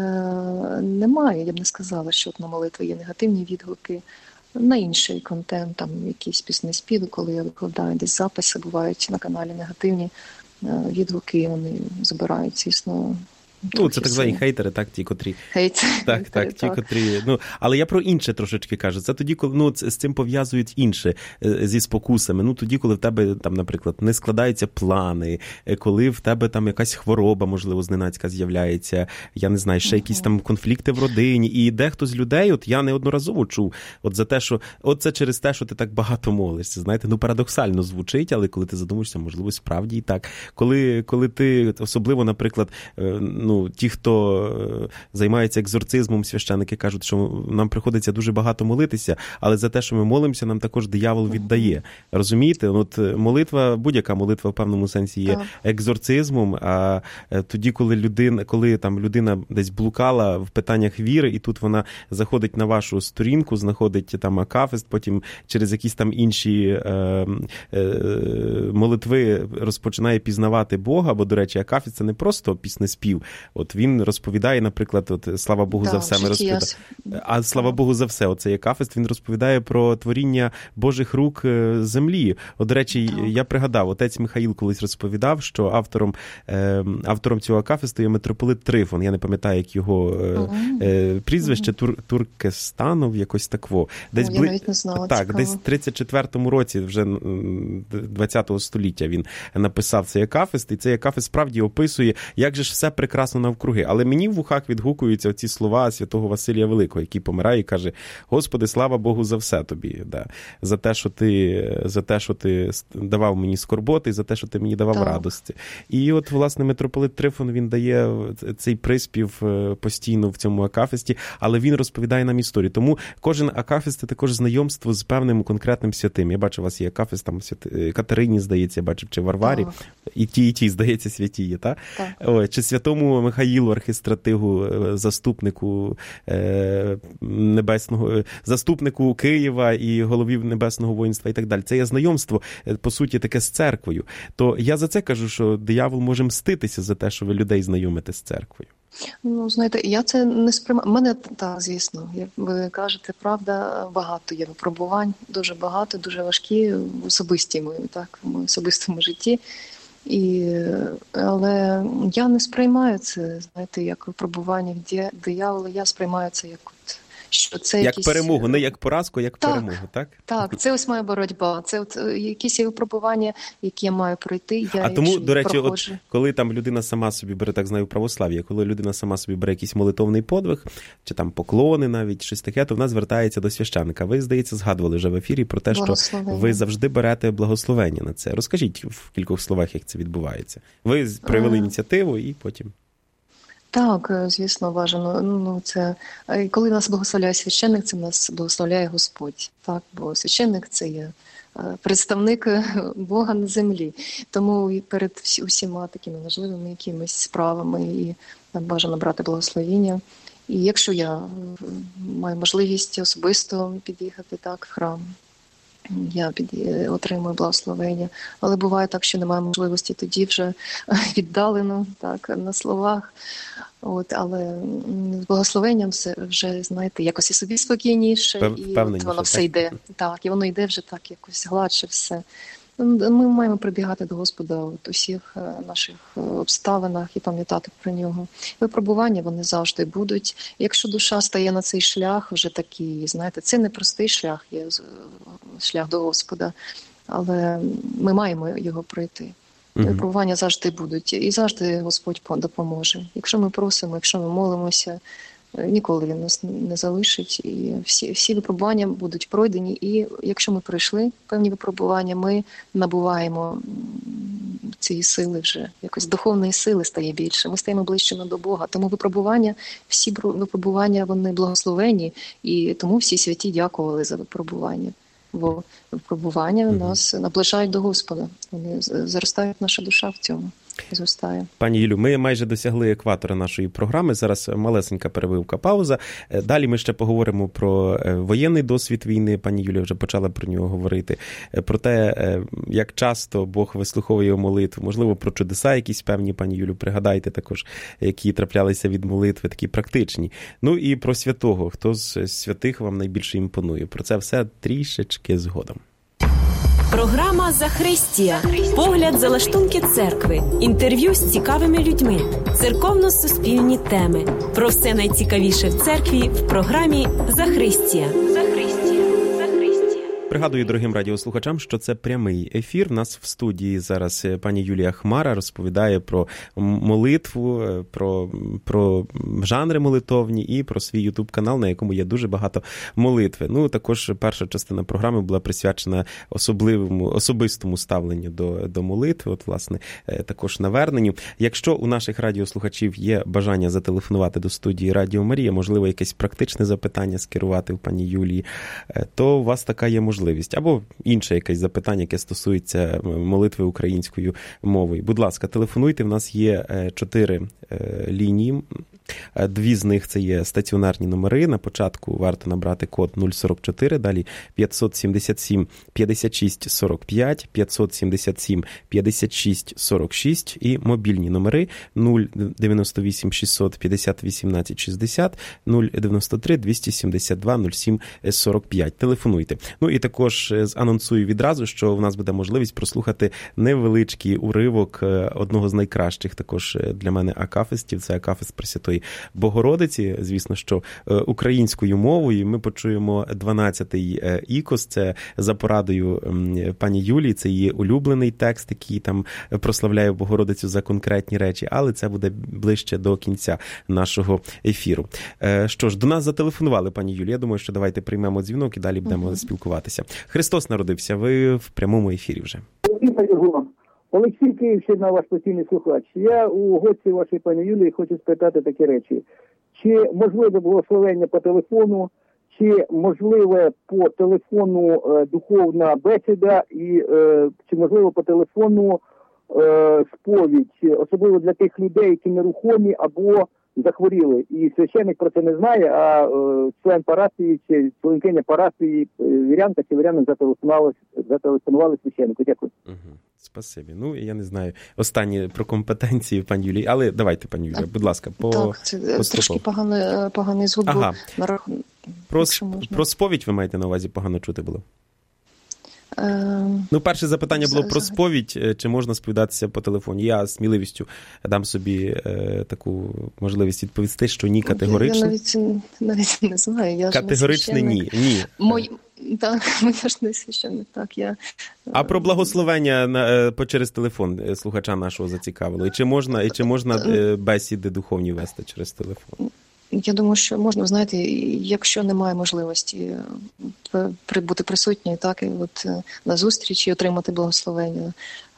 немає. Я б не сказала, що на молитви є негативні відгуки. На інший контент, там якісь пісні співи, коли я викладаю десь записи, бувають на каналі негативні відгуки, вони забирають, звісно. Ну, це так звані хейтери, так, ті, котрі... Хейт. Так, так, ті, котрі... Ну, але я про інше трошечки кажу. Це тоді, коли, ну, з цим пов'язують інше, зі спокусами. Ну, тоді, коли в тебе, там, наприклад, не складаються плани, коли в тебе там якась хвороба, можливо, зненацька з'являється, я не знаю, ще якісь там конфлікти в родині. І дехто з людей, от я неодноразово чув, от за те, що, от це через те, що ти так багато молишся. Знаєте, ну, парадоксально звучить, але коли ти задумаєшся, можливо, справді і так. Коли, коли ти, особливо, наприклад, ну, ті, хто займається екзорцизмом, священники кажуть, що нам приходиться дуже багато молитися, але за те, що ми молимося, нам також диявол віддає. Розумієте? От молитва, будь-яка молитва в певному сенсі є екзорцизмом, а тоді, коли людина, коли там людина десь блукала в питаннях віри, і тут вона заходить на вашу сторінку, знаходить там акафист, потім через якісь там інші е, е, молитви розпочинає пізнавати Бога, бо, до речі, акафист – це не просто піснеспів, От він розповідає, наприклад, от «Слава Богу да, за все» ми розповідаємо. А «Слава Богу за все», оцей акафист, він розповідає про творіння Божих рук землі. От, до речі, так. я пригадав, отець Михаїл колись розповідав, що автором, е, автором цього акафисту є митрополит Трифон. Я не пам'ятаю, як його е, прізвище, Тур, Туркестанов, якось такво. Десь О, бли... я навіть не знала, так, цікаво. десь в тридцять четвертому році, вже двадцятого століття, він написав цей акафист, і цей акафист справді описує, як же ж все прекрасно навкруги. Але мені в вухах відгукуються оці слова святого Василія Великого, який помирає і каже: «Господи, слава Богу за все тобі, да. за те, що ти, за те, що ти давав мені скорботи, за те, що ти мені давав так. радості». І от, власне, митрополит Трифон, він дає цей приспів постійно в цьому акафисті, але він розповідає нам історію. Тому кожен акафист – це також знайомство з певним конкретним святим. Я бачу, у вас є акафист, там Катерині, здається, я бачив, чи Варварі. Так. І ті, і ті, здається, святі є, так? Так. Ой, чи святому Михаїлу, архистратигу, заступнику е, небесного, заступнику Києва і голові Небесного воїнства і так далі. Це є знайомство, по суті, таке з церквою. То я за це кажу, що диявол може мститися за те, що ви людей знайомите з церквою. Ну, знаєте, я це не сприймаю. Мене, так, звісно, як ви кажете, правда, багато є випробувань, дуже багато, дуже важкі в особистому, так, в особистому житті. І, але я не сприймаю це, знаєте, як випробування диявола, я сприймаю це як от, що це як якісь... перемогу, не як поразку, як так, перемогу, так? Так, це ось моя боротьба, це от якісь випробування, які я маю пройти, я А тому, до речі, проходжу. От, коли там людина сама собі бере, так знаю, православ'я, коли людина сама собі бере якийсь молитовний подвиг, чи там поклони навіть, щось таке, то вона звертається до священника. Ви, здається, згадували вже в ефірі про те, що ви завжди берете благословення на це. Розкажіть в кількох словах, як це відбувається. Ви проявили ініціативу і потім... Так, звісно, бажано. Ну, це коли нас благословляє священник, це нас благословляє Господь. Так, бо священник це є представник Бога на землі. Тому і перед усіма такими важливими якимись справами і бажано брати благословіння. І якщо я маю можливість особисто під'їхати так в храм, я під... отримую благословення. Але буває так, що немає можливості, тоді вже віддалено, так, на словах. От, але з благословенням все вже, знаєте, якось і собі спокійніше, і от воно все так? йде. Так, і воно йде вже так якось гладше все. Ми маємо прибігати до Господа в усіх наших обставинах і пам'ятати про нього. Випробування вони завжди будуть. Якщо душа стає на цей шлях, вже такий, знаєте, це не простий шлях, є шлях до Господа, але ми маємо його пройти. Mm-hmm. Випробування завжди будуть, і завжди Господь допоможе. Якщо ми просимо, якщо ми молимося, ніколи Він нас не залишить. І всі, всі випробування будуть пройдені. І якщо ми пройшли певні випробування, ми набуваємо цієї сили вже. Якось духовної сили стає більше. Ми стаємо ближчими до Бога. Тому випробування, всі випробування, вони благословені. І тому всі святі дякували за випробування. Бо випробування mm-hmm. нас наближають до Господа. Вони зростають, наша душа в цьому. Зростає. Пані Юлю, ми майже досягли екватора нашої програми. Зараз малесенька перебивка, пауза. Далі ми ще поговоримо про воєнний досвід війни. Пані Юлія вже почала про нього говорити. Про те, як часто Бог вислуховує молитву. Можливо, про чудеса якісь певні, пані Юлю, пригадайте також, які траплялися від молитви, такі практичні. Ну і про святого. Хто з святих вам найбільше імпонує? Про це все трішечки згодом. Програма «Захристія». Погляд за лаштунки церкви. Інтерв'ю з цікавими людьми. Церковно-суспільні теми. Про все найцікавіше в церкві в програмі «Захристія». Пригадую дорогим радіослухачам, що це прямий ефір. У нас в студії зараз пані Юлія Хмара розповідає про молитву, про, про жанри молитовні і про свій ютуб-канал, на якому є дуже багато молитви. Ну, також перша частина програми була присвячена особливому, особистому ставленню до, до молитви, от, власне, також наверненню. Якщо у наших радіослухачів є бажання зателефонувати до студії Радіо Марія, можливо, якесь практичне запитання скерувати в пані Юлії, то у вас така є можливість. Або інше якесь запитання, яке стосується молитви українською мовою. Будь ласка, телефонуйте, в нас є чотири лінії. Дві з них це є стаціонарні номери. На початку варто набрати код нуль сорок чотири, далі п'ятсот сімдесят сім п'ятдесят шість сорок п'ять, п'ятсот сімдесят сім п'ятдесят шість сорок шість і мобільні номери нуль дев'яносто вісім шістсот п'ятдесят вісімнадцять шістдесят, нуль дев'яносто три двісті сімдесят два нуль сім сорок п'ять. Телефонуйте. Ну і також анонсую відразу, що в нас буде можливість прослухати невеличкий уривок одного з найкращих також для мене акафистів. Це акафист Пресвятої Богородиці, звісно, що українською мовою. Ми почуємо дванадцятий ікос, це за порадою пані Юлії, це її улюблений текст, який там прославляє Богородицю за конкретні речі, але це буде ближче до кінця нашого ефіру. Що ж, до нас зателефонували, пані Юлія, я думаю, що давайте приймемо дзвінок і далі будемо mm-hmm. спілкуватися. Христос народився, ви в прямому ефірі вже. Олексій, Київщина, ваш постійний слухач. Я у гості вашої пані Юлії хочу спитати такі речі. Чи можливе благословення по телефону, чи можливе по телефону е, духовна бесіда, і е, чи можливо по телефону е, сповідь, особливо для тих людей, які нерухомі або захворіли. І священник про це не знає, а е, член парафії чи членкиня парафії, е, вірянка чи вірянин зателефонували, зателефонували священнику. Дякую. Угу. Спасибі. Ну, я не знаю останні про компетенції пані Юлії, але давайте, пані Юлія, будь ласка, по Так, це трошки поганий, поганий звук був. Ага. Про, про сповідь ви маєте на увазі, погано чути було? Е... Ну, перше запитання було про сповідь, чи можна сповідатися по телефоні. Я сміливістю дам собі е, таку можливість відповісти, що ні, категорично. Я навіть, навіть не знаю. Я категорично ні. ні. Мой... Так, я ж не священник, так, я... А про благословення на, по через телефон слухача нашого зацікавило? І чи можна, і чи можна бесіди духовні вести через телефон? Я думаю, що можна, знаєте, якщо немає можливості бути присутньою, так, і от на зустрічі отримати благословення,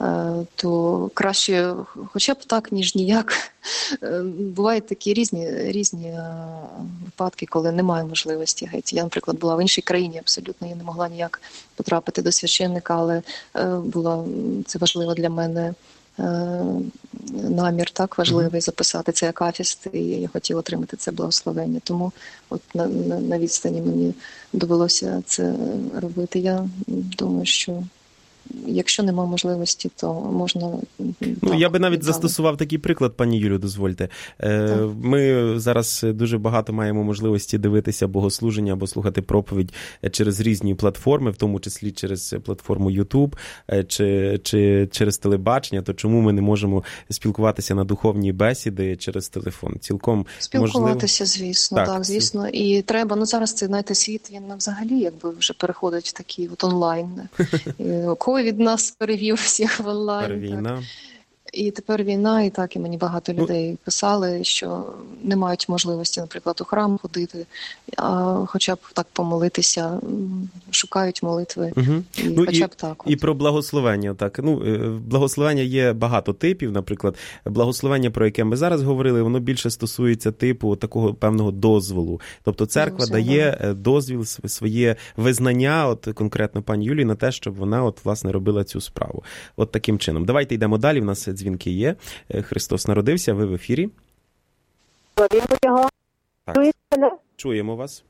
то краще хоча б так, ніж ніяк. Бувають такі різні, різні випадки, коли немає можливості. Геть. Я, наприклад, була в іншій країні, абсолютно я не могла ніяк потрапити до священника, але було це важливо для мене. Намір так важливий записати цей акафіст, і я хотіла отримати це благословення. Тому от на, на, на відстані мені довелося це робити. Я думаю, що якщо немає можливості, то можна... Ну, так, я би навіть далі застосував такий приклад, пані Юлю, дозвольте. Так. Ми зараз дуже багато маємо можливості дивитися богослуження або слухати проповідь через різні платформи, в тому числі через платформу YouTube чи, чи через телебачення, то чому ми не можемо спілкуватися на духовні бесіди через телефон? Цілком спілкуватися, можливо... звісно, так, так, звісно. І треба, ну зараз це, знаєте, світ, він взагалі якби вже переходить в такий от онлайн. Ковід нас перевів всіх в онлайн. Війна. І тепер війна, і так, і мені багато людей писали, що не мають можливості, наприклад, у храм ходити, а хоча б так помолитися, шукають молитви, угу. і ну, хоча і, б так. От. І про благословення. Так. Ну, благословення є багато типів, наприклад, благословення, про яке ми зараз говорили, воно більше стосується типу такого певного дозволу. Тобто церква ну, дає да. дозвіл, своє визнання, от конкретно пані Юлії, на те, щоб вона от, власне, робила цю справу. От таким чином. Давайте йдемо далі, в нас дзвінки є. Христос народився, ви в ефірі. Його. Так. Чуємо вас.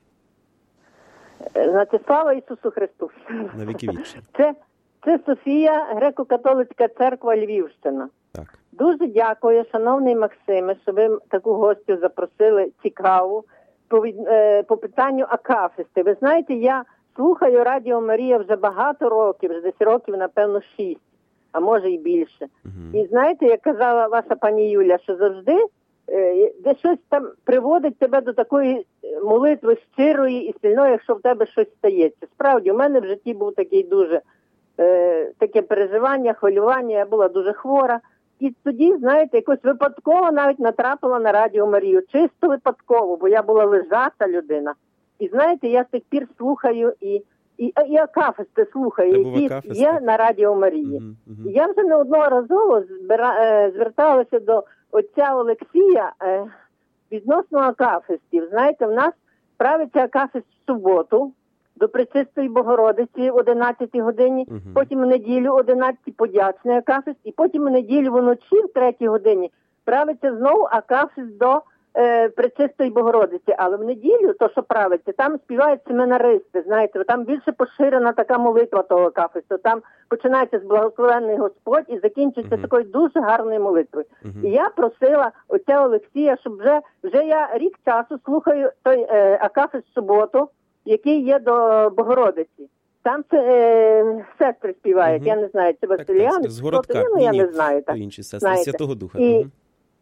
Значить, слава Ісусу Христу. На віки вічні. Це, це Софія, греко-католицька церква Львівщина. Так. Дуже дякую, шановний Максиме, що ви таку гостю запросили цікаву по, е, по питанню акафисти. Ви знаєте, я слухаю Радіо Марія вже багато років, вже десь років, напевно, шість. А може і більше. Uh-huh. І знаєте, як казала ваша пані Юля, що завжди е, де щось там приводить тебе до такої молитви щирої і сильної, якщо в тебе щось стається. Справді, у мене в житті був такий дуже е, таке переживання, хвилювання, я була дуже хвора. І тоді, знаєте, якось випадково навіть натрапила на Радіо Марію. Чисто випадково, бо я була лежата людина. І знаєте, я з тих пір слухаю і І, і акафисти слухаю, які є на Радіо Марії. Uh-huh, uh-huh. Я вже неодноразово збира, е, зверталася до отця Олексія е, відносно акафистів. Знаєте, в нас правиться акафист в суботу до Пречистої Богородиці в одинадцятій годині, uh-huh. потім в неділю одинадцятій подячний акафист, і потім в неділю вночі в третій годині правиться знову акафист до е, Пречистої Богородиці, але в неділю, то що правиться, там співають семинаристи, знаєте, там більше поширена така молитва того акафисту, там починається з благословенний Господь і закінчується uh-huh. такою дуже гарною молитвою. Uh-huh. І я просила отця Олексія, щоб вже, вже я рік часу слухаю той е, акафист в суботу, який є до Богородиці. Там це е, сестри співають, uh-huh. я не знаю, чи Василіани, з Городка, ну, я не знаю. Так. Інші сестри, Святого Духа. І... Uh-huh.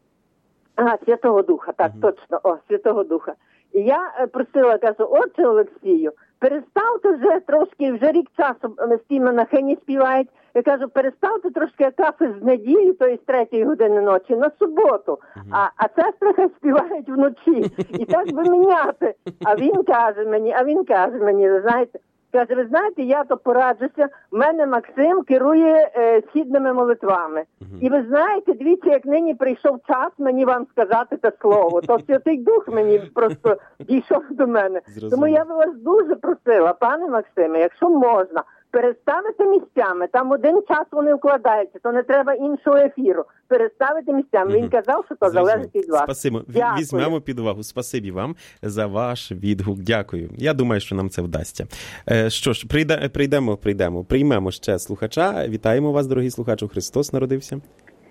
Ага, Святого Духа, так, uh-huh. точно, о, Святого Духа. І я е, просила, кажу, отче Олексію, переставте вже трошки, вже рік часу з тій монахині співають, я кажу, переставте трошки акафист з неділі, то є з третьої години ночі, на суботу, uh-huh. а, а сестри хай співають вночі, і так би міняти. А він каже мені, а він каже мені, ви знаєте, каже, ви знаєте, я то пораджуся, в мене Максим керує е, східними молитвами. Uh-huh. І ви знаєте, дивіться, як нині прийшов час мені вам сказати те слово, то Святий Дух мені просто дійшов до мене. Зрозуміло. Тому я би вас дуже просила, пане Максиме, якщо можна, переставити місцями, там один час вони вкладаються, то не треба іншого ефіру. Переставити місцями. Він казав, що то Зрозуміло. Залежить від вас. Спасибо. Візьмемо під увагу. Спасибі вам за ваш відгук. Дякую. Я думаю, що нам це вдасться. Е, що ж, прийде, прийдемо, прийдемо. Приймемо ще слухача. Вітаємо вас, дорогі слухачі. Христос народився.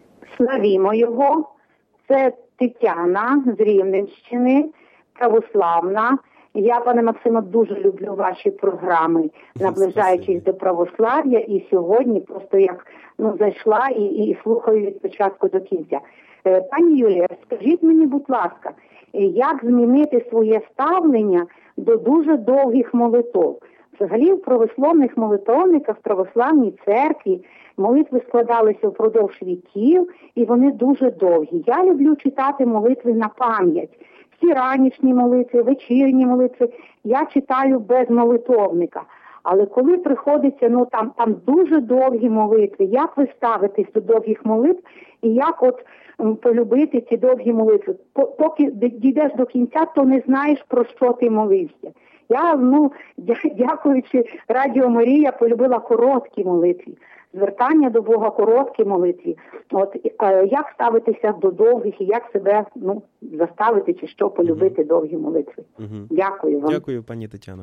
Славімо його. Це Тетяна з Рівненщини, православна. Я, пане Максиме, дуже люблю ваші програми, наближаючись до православ'я, і сьогодні просто як ну зайшла і, і слухаю від початку до кінця. Пані Юлія, скажіть мені, будь ласка, як змінити своє ставлення до дуже довгих молитов? Взагалі в православних молитовниках, в православній церкві молитви складалися впродовж віків, і вони дуже довгі. Я люблю читати молитви на пам'ять. Всі ранішні молитви, вечірні молитви я читаю без молитовника. Але коли приходиться, ну там, там дуже довгі молитви, як ви ставитесь до довгих молитв і як от м, полюбити ці довгі молитви? Поки дійдеш до кінця, то не знаєш, про що ти молився. Я, ну, дякуючи Радіо Марія, полюбила короткі молитви. Звертання до Бога, короткі молитві. От е, як ставитися до довгих і як себе ну заставити чи що полюбити uh-huh. довгі молитви. Uh-huh. Дякую вам. Дякую, пані Тетяно.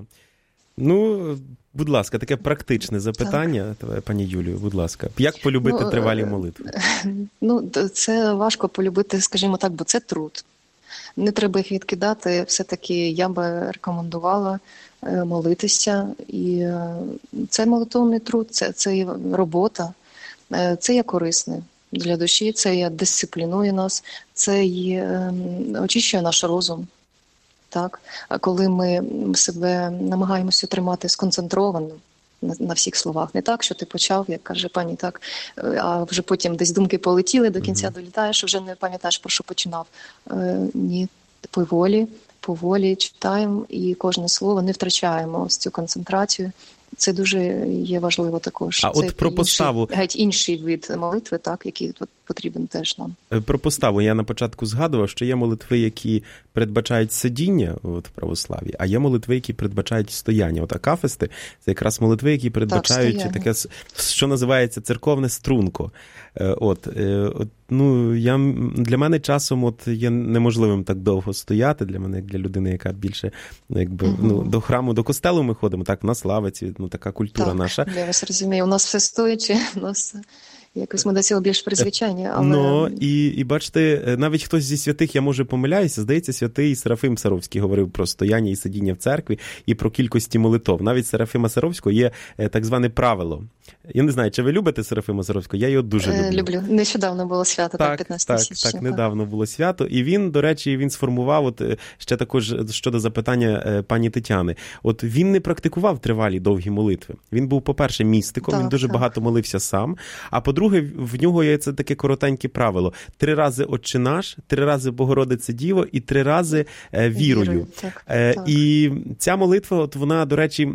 Ну, будь ласка, таке практичне запитання, так. Пані Юлію, будь ласка. Як полюбити ну, тривалі молитви? Ну, це важко полюбити, скажімо так, бо це труд. Не треба їх відкидати. Все-таки я би рекомендувала молитися. І це молитовний труд, це, це є робота, це є корисне для душі, це є дисциплінує нас, це є, очищує наш розум. Так? А коли ми себе намагаємося тримати сконцентрованим на, на всіх словах, не так, що ти почав, як каже пані, так, а вже потім десь думки полетіли, до кінця долітаєш, вже не пам'ятаєш, про що починав. Е, ні, поволі, поволі читаємо і кожне слово не втрачаємо ось цю концентрацію. Це дуже є важливо також. А це от про поставу... інший, геть інший вид молитви, так, який тут потрібен теж нам. Про поставу я на початку згадував, що є молитви, які передбачають сидіння от, в православі, а є молитви, які передбачають стояння. От акафисти – це якраз молитви, які передбачають так, таке, що називається церковне струнко. От, от, ну, я, для мене часом от, є неможливим так довго стояти, для мене, як для людини, яка більше якби, угу. ну, до храму, до костелу ми ходимо, так, на славиці, ну, така культура так, наша. Я вас розумію, у нас все стоячи, у нас... Якось ми до цього більш призвичайні, але... Ну, і, і бачите, навіть хтось зі святих, я може помиляюся, здається, святий Серафим Саровський говорив про стояння і сидіння в церкві і про кількості молитов. Навіть Серафима Саровського є так зване правило. Я не знаю, чи ви любите Серафима Саровського? Я його дуже люблю. Люблю. Нещодавно було свято, так, п'ятнадцятого так, січня. Так, так, недавно було свято. І він, до речі, він сформував, от ще також щодо запитання пані Тетяни, от він не практикував тривалі довгі молитви. Він був, по-перше, містиком, так, він дуже так. багато молився сам, а по-друге, в нього є це таке коротеньке правило. Три рази Отче наш, три рази Богородице Діво і три рази е, вірою. Вірую, так, е, так. І ця молитва, от вона, до речі,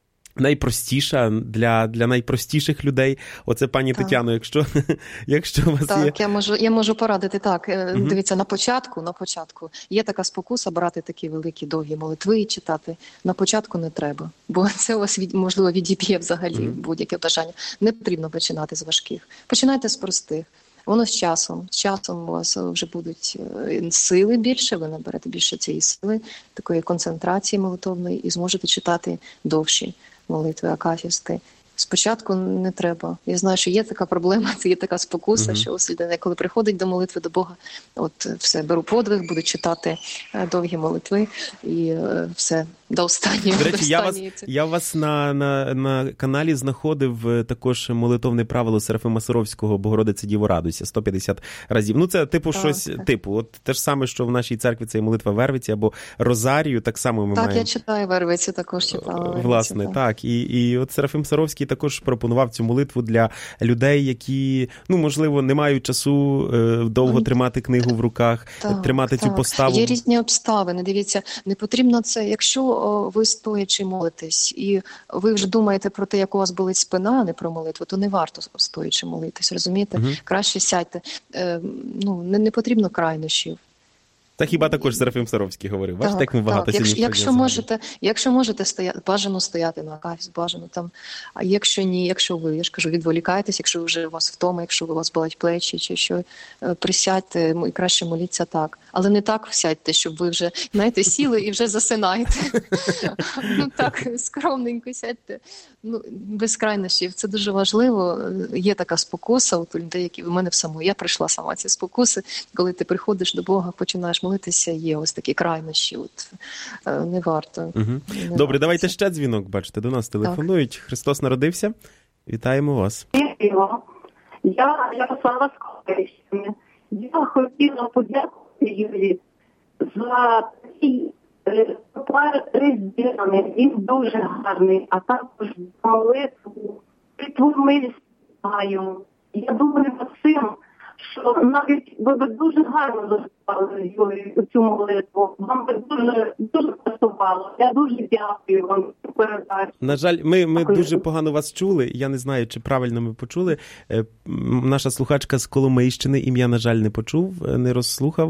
найпростіша для, для найпростіших людей. Оце, пані так. Тетяно, якщо, якщо у вас так, є... Так, я можу, я можу порадити так. Угу. Дивіться, на початку, на початку є така спокуса брати такі великі довгі молитви і читати. На початку не треба, бо це у вас, можливо, відіб'є взагалі угу. будь-яке бажання. Не потрібно починати з важких. Починайте з простих. Воно з часом. З часом у вас вже будуть сили більше, ви наберете більше цієї сили, такої концентрації молитовної, і зможете читати довші молитви акафісти. Спочатку не треба. Я знаю, що є така проблема, це є така спокуса, mm-hmm. що ось людина, коли приходить до молитви до Бога, от все, беру подвиг, буду читати довгі молитви і все, до останнього. До речі, я вас, я вас на, на, на каналі знаходив також молитовне правило Серафима Саровського «Богородице Діво радуйся» сто п'ятдесят разів. Ну, це типу так, щось, так. типу, от те ж саме, що в нашій церкві це молитва Вервиці або Розарію, так само ми так, маємо. Так, я читаю Вервицю, також читала Вервицю. Власне, так. так. І, і от Серафим Саровський також пропонував цю молитву для людей, які, ну, можливо, не мають часу е, довго тримати книгу в руках, так, тримати так. цю поставу. Є різні обставини. Дивіться, не потрібно це, якщо о, ви стоячи молитесь, і ви вже думаєте про те, як у вас болить спина, а не про молитву, то не варто стоячи молитись, розумієте? Угу. Краще сядьте. Е, ну, не, не потрібно крайнощів. Та хіба також Серафим Саровський говорив. Бачите, як ми багато сьогодні якщо, якщо можете, якщо можете стояти, бажано стояти на акафіс, бажано там. А якщо ні, якщо ви, я ж кажу, відволікаєтесь, якщо вже у вас втома, якщо у вас болять плечі, чи що, присядьте і краще моліться так. Але не так сядьте, щоб ви вже, знаєте, сіли і вже засинаєте. Ну так, скромненько сядьте. Ну, без крайнощів. Це дуже важливо. Є така спокуса у людей, які в мене в самому. Я прийшла сама ці спокуси. Коли ти приходиш до Бога, починаєш молитися, є ось такі крайнощі. От, не варто. Угу. Не Добре, варто. Давайте ще дзвінок, бачите, до нас телефонують. Так. Христос народився. Вітаємо вас. Вітаємо. Я Ярослава Скорищина. Я хотіла подякувати Юрі за такий товар різдвяний. Він дуже гарний, а також молитву притворми знаю. Я думаю, Максим, що навіть ви б дуже гарно заспівали цю молитву. Вам би дуже, дуже пасувало. Я дуже дякую вам за передачу. На жаль, ми, ми дуже погано вас чули. Я не знаю, чи правильно ми почули. Наша слухачка з Коломийщини, ім'я, на жаль, не почув, не розслухав.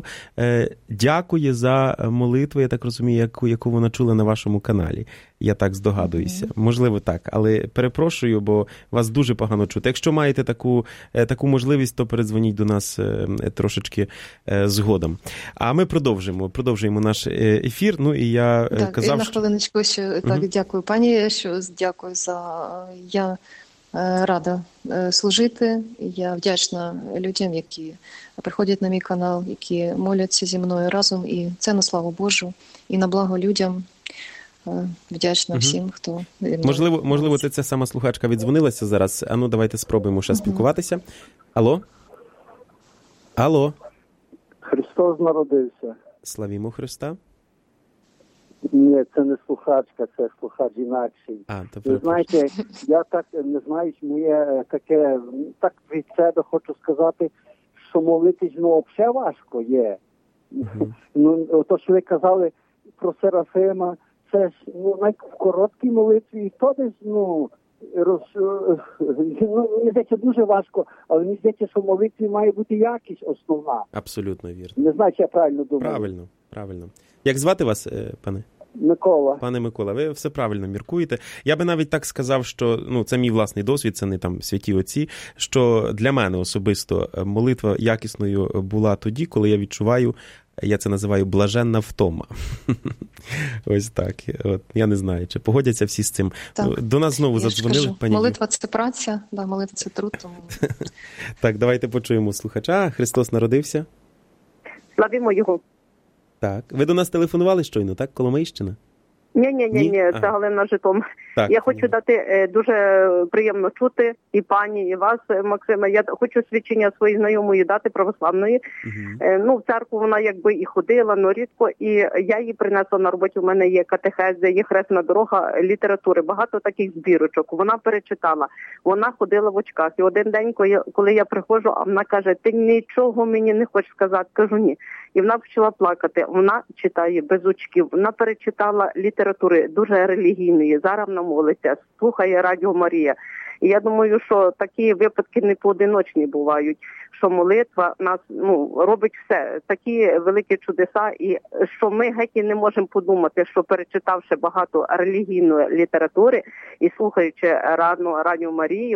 Дякую за молитву, я так розумію, яку, яку вона чула на вашому каналі. Я так здогадуюся. Mm-hmm. Можливо, так. Але перепрошую, бо вас дуже погано чути. Якщо маєте таку, таку можливість, то передзвоніть до нас трошечки згодом. А ми продовжуємо. Продовжуємо наш ефір. Ну, і я так, казав, і на хвилиночку ще mm-hmm. так, дякую, пані, що дякую за... Я рада служити. Я вдячна людям, які приходять на мій канал, які моляться зі мною разом. І це на славу Божу. І на благо людям. Вдячна угу. всім, хто... Можливо, можливо, це ця сама слухачка віддзвонилася зараз. А ну, давайте спробуємо ще угу. спілкуватися. Алло? Алло? Христос народився. Славімо Христа. Ні, це не слухачка, це слухач інакший. А, то ви знаєте, я так не знаю, моє таке, так від себе хочу сказати, що молитись, ну, взагалі важко є. Угу. Ну, то, що ви казали про Серафима, це ж, ну, навіть в короткій молитві, то десь, ну, роз... ну, мені здається, дуже важко, але мені здається, що в молитві має бути якість основна. Абсолютно вірно. Не знаю, чи я правильно думаю. Правильно, правильно. Як звати вас, пане? Микола. Пане Микола, ви все правильно міркуєте. Я би навіть так сказав, що, ну, це мій власний досвід, це не там святі отці, що для мене особисто молитва якісною була тоді, коли я відчуваю, я це називаю блаженна втома. Ось так. От, я не знаю, чи погодяться всі з цим. Так. До нас знову задзвонили. Пані... Молитва – це праця, да, молитва – це труд. Тому... Так, давайте почуємо слухача. Христос народився. Славімо його. Так. Ви до нас телефонували щойно, так? Коломийщина? Ні, ні, ні, ні, це ага. Галина Житомир. Так, я хочу ні. дати е, дуже приємно чути і пані, і вас, Максиме. Я хочу свідчення своєї знайомої дати православної. Угу. Е, ну, в церкву вона якби і ходила, но рідко, і я її принесла на роботі. У мене є катехези, є хресна дорога літератури, багато таких збірочок. Вона перечитала, вона ходила в очках. І один день, коли я приходжу, а вона каже, ти нічого мені не хочеш сказати. Кажу, ні. І вона почала плакати. Вона читає без очків. Вона перечитала літератури дуже релігійної. Зараз вона молиться, слухає Радіо Марія. І я думаю, що такі випадки не поодиночні бувають, що молитва нас, ну, робить все, такі великі чудеса, і що ми геть не можемо подумати, що перечитавши багато релігійної літератури і слухаючи Радіо Марію,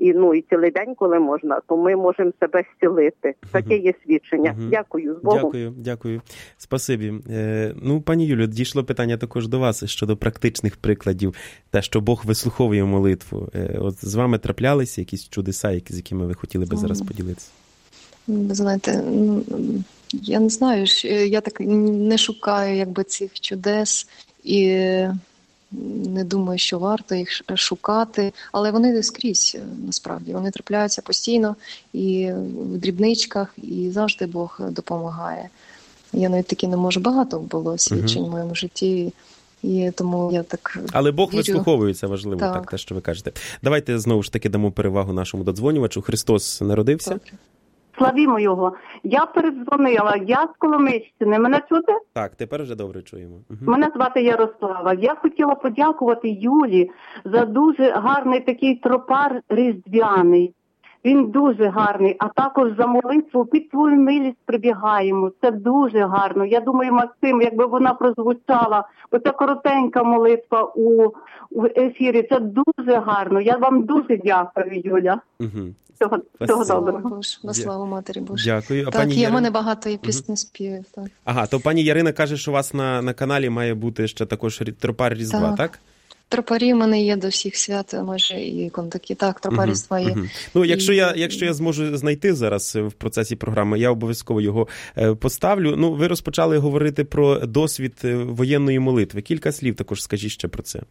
і, ну, і цілий день, коли можна, то ми можемо себе зцілити. Таке є свідчення. Угу. Дякую, з Богом. Дякую, дякую. Спасибі. Е, ну, пані Юлію, дійшло питання також до вас щодо практичних прикладів, те, що Бог вислуховує молитву. Е, от з вами траплялися якісь чудеса, з якими ви хотіли би зараз поділитися? Ви знаєте, я не знаю, я так не шукаю якби цих чудес і не думаю, що варто їх шукати, але вони скрізь, насправді, вони трапляються постійно і в дрібничках, і завжди Бог допомагає. Я навіть таки не можу, багато було свідчень uh-huh. в моєму житті, і тому я так Але Бог вірю. вислуховується, важливо, так. так, те, що ви кажете. Давайте знову ж таки дамо перевагу нашому додзвонювачу. Христос народився. Добре. Славімо його. Я передзвонила, я з Коломийщини. Мене чути? Так, тепер вже добре чуємо. Угу. Мене звати Ярослава. Я хотіла подякувати Юлі за дуже гарний такий тропар різдвяний. Він дуже гарний, а також за молитву «Під твою милість прибігаємо». Це дуже гарно. Я думаю, Максим, якби вона прозвучала, оця коротенька молитва у, у ефірі, це дуже гарно. Я вам дуже дякую, Юля. Угу. Всього, всього доброго. На славу Матері Божій. Дякую. А так, пані є, Ярина... в мене багато і пісні співів. Так. Ага, то пані Ярина каже, що у вас на, на каналі має бути ще також тропар Різдва, так? так? Тропарі в мене є до всіх свят, майже і контаки. Так, тропар Різдва є. Uh-huh. Ну, якщо і... я, якщо я зможу знайти зараз в процесі програми, я обов'язково його е, поставлю. Ну, ви розпочали говорити про досвід воєнної молитви. Кілька слів також скажіть ще про це.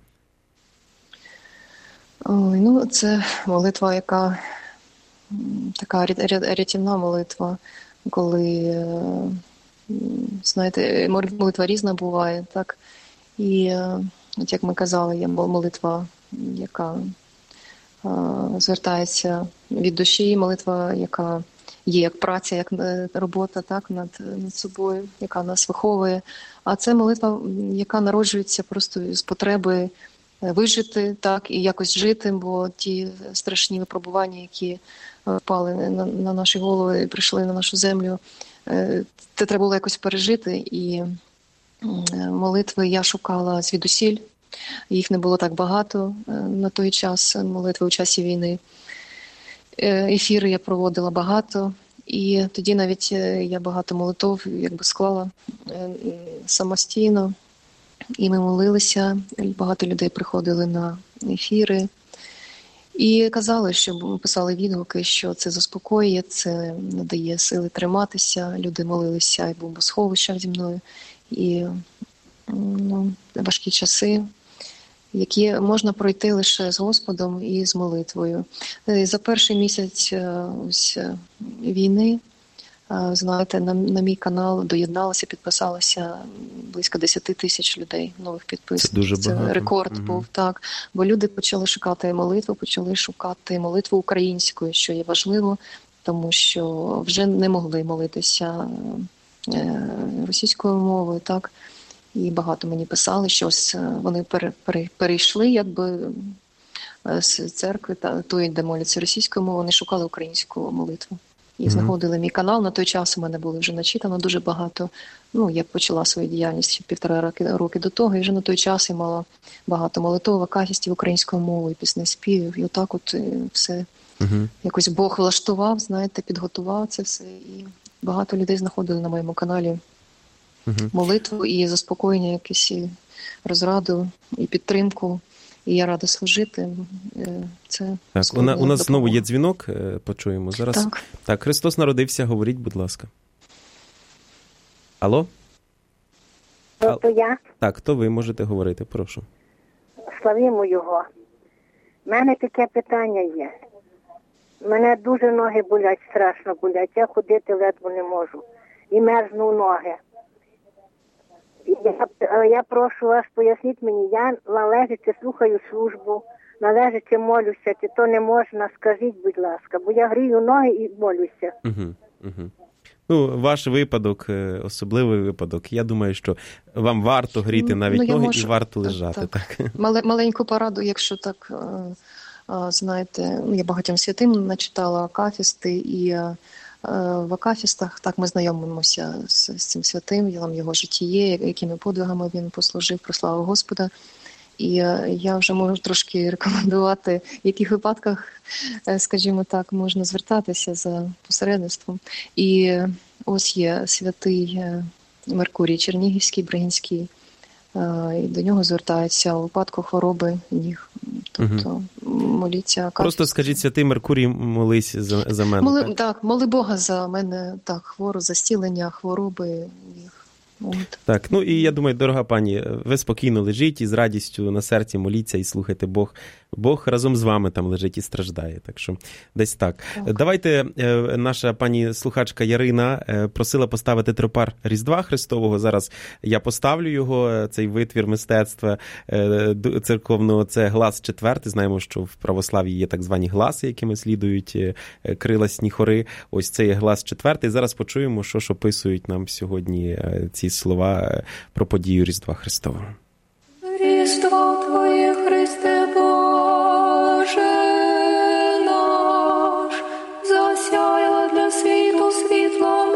Ой, ну, це молитва, яка така рятівна молитва, коли, знаєте, молитва різна буває, так? І, от як ми казали, є молитва, яка звертається від душі, молитва, яка є як праця, як робота, так, над, над собою, яка нас виховує. А це молитва, яка народжується просто з потреби вижити, так, і якось жити, бо ті страшні випробування, які впали на, на наші голови, прийшли на нашу землю, це треба було якось пережити. І молитви я шукала звідусіль. Їх не було так багато на той час, молитви у часі війни. Ефіри я проводила багато. І тоді навіть я багато молитв якби склала самостійно. І ми молилися, багато людей приходили на ефіри. І казали, що писали відгуки, що це заспокоює, це надає сили триматися. Люди молилися і бомбосховища зі мною. І ну, важкі часи, які можна пройти лише з Господом і з молитвою. За перший місяць ось війни, знаєте, на, на мій канал доєдналося, підписалося близько десять тисяч людей, нових підписників. Це, Це рекорд угу. був, так. Бо люди почали шукати молитву, почали шукати молитву українською, що є важливо, тому що вже не могли молитися російською мовою, так. І багато мені писали, що ось вони пере, пере, перейшли якби з церкви, та тої, де моляться російською мовою, вони шукали українську молитву. І mm-hmm. знаходили мій канал. На той час у мене було вже начитано дуже багато. Ну, я почала свою діяльність півтора роки, роки до того, і вже на той час я мала багато молитов, акафістів українською мовою, піснеспівів. І отак от все mm-hmm. якось Бог влаштував, знаєте, підготував це все. І багато людей знаходили на моєму каналі mm-hmm. молитву і заспокоєння, якесь, і розраду, і підтримку. І я рада служити. Це так, у, на, у нас знову є дзвінок, почуємо зараз. Так. Так, Христос народився, говоріть, будь ласка. Алло? То, то я? Так, хто ви можете говорити, прошу. Славімо його. У мене таке питання є. Мене дуже ноги болять, страшно болять. Я ходити ледве не можу. І мерзну ноги. Я, я прошу вас, поясніть мені, я належите слухаю службу, належите молюся, чи то не можна, скажіть, будь ласка, бо я грію ноги і молюся. Угу, угу. Ну, ваш випадок, особливий випадок, я думаю, що вам варто гріти навіть ну, ноги можу, і варто лежати. Так, так. Мале, маленьку пораду, якщо так, знаєте, я багатьом святим начитала акафісти і в акафістах, так ми знайомимося з, з цим святим, нам його житіє, якими подвигами він послужив, прославив Господа. І я вже можу трошки рекомендувати, в яких випадках, скажімо так, можна звертатися за посередництвом. І ось є святий Меркурій Чернігівський, Бригинський, і до нього звертаються у випадку хвороби ніг. Тобто угу. моліться. Просто скажіть, святий Меркурій, молись за, за мене. Моли, так? так, моли Бога за мене, так, хворо, за зцілення хвороби ніг. От. Так, ну і я думаю, дорога пані, ви спокійно лежіть і з радістю на серці моліться і слухайте Бог. Бог разом з вами там лежить і страждає, так що десь так. так. Давайте, наша пані слухачка Ярина просила поставити тропар Різдва Христового. Зараз я поставлю його, цей витвір мистецтва церковного. Це глас четвертий. Знаємо, що в православ'ї є так звані гласи, якими слідують криласні хори. Ось це є глас четвертий. Зараз почуємо, що ж описують нам сьогодні ці слова про подію Різдва Христового. Різдво Твоє, Христе Боже наш, засяяло для світу світлом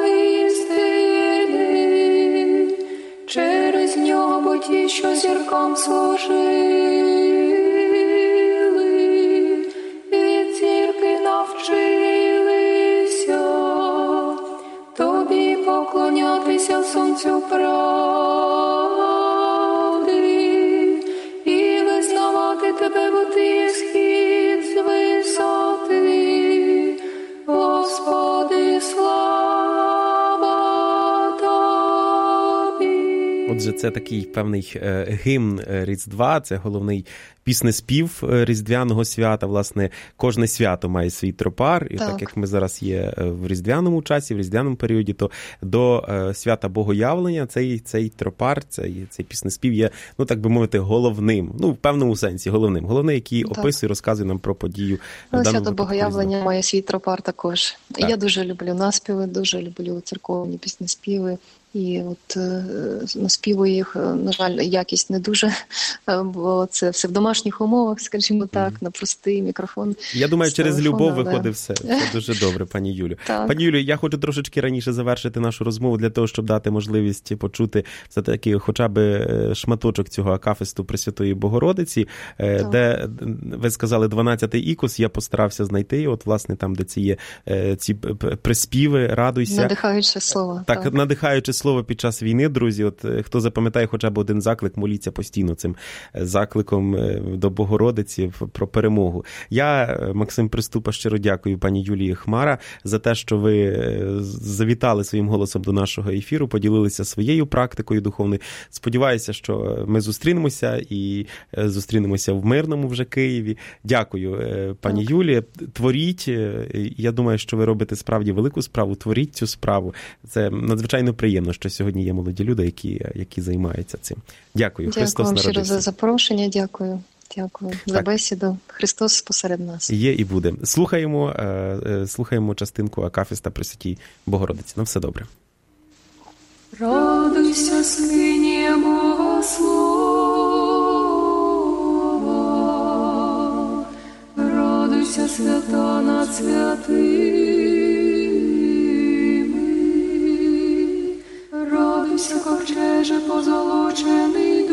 істини, через нього бо ті, що зіркам служили, від зірки навчилися Тобі поклонятися сонцю правди і визнавати Тебе, бо Ти є схід з висоти. Господи, слава Тобі. Отже, це такий певний гімн Різдва, це головний піснеспів Різдвяного свята. Власне, кожне свято має свій тропар, і так, так як ми зараз є в різдвяному часі, в різдвяному періоді, то до свята Богоявлення цей, цей тропар, цей, цей піснеспів є, ну так би мовити, головним, ну в певному сенсі головним, головний, який так описує, розказує нам про подію. Ну, свято Богоявлення має свій тропар також. Так. Я дуже люблю наспіви, дуже люблю церковні піснеспіви. І от наспівую їх, на жаль, якість не дуже, бо це все в домашніх умовах, скажімо так, mm. на простий мікрофон. Я думаю, через любов але... виходить все. Все дуже добре, пані Юлю. Так. Пані Юлю, я хочу трошечки раніше завершити нашу розмову для того, щоб дати можливість почути все-таки хоча б шматочок цього акафисту Пресвятої Богородиці, так, де, ви сказали, дванадцятий ікос, я постарався знайти, от, власне, там, де ці є ці приспіви, радуйся. Надихаюче слово. Так, так. надихаюче слово під час війни, друзі. От хто запам'ятає хоча б один заклик, моліться постійно цим закликом до Богородиці про перемогу. Я, Максим Приступа, щиро дякую пані Юлії Хмара за те, що ви завітали своїм голосом до нашого ефіру, поділилися своєю практикою духовною. Сподіваюся, що ми зустрінемося і зустрінемося в мирному вже Києві. Дякую, пані так. Юлі. Творіть. Я думаю, що ви робите справді велику справу. Творіть цю справу. Це надзвичайно приємно, що сьогодні є молоді люди, які, які займаються цим. Дякую. Дякую Христос вам народився. щиро за запрошення. Дякую. Дякую так. за бесіду. Христос посеред нас. Є і буде. Слухаємо, слухаємо частинку акафиста Пресвятій Богородиці. На все добре. Радуйся, скині Бога слова, радуйся, свята над святими, радуйся, ковчеже позолочений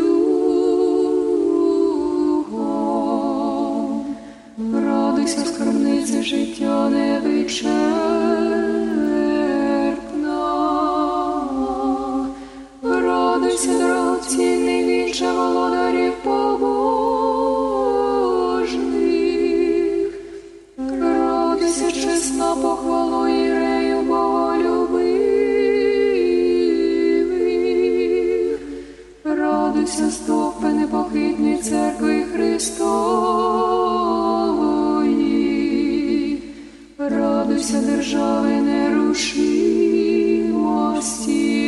духом, радуйся, скарбниці життя невичерпна, радуйся, дорогоцінний вінче володарів побожних, радуйся, чесна похвалу ірею боголюбивих, радуйся, стовпи непохитні церкви Христової, радуйся, держави нерушимості,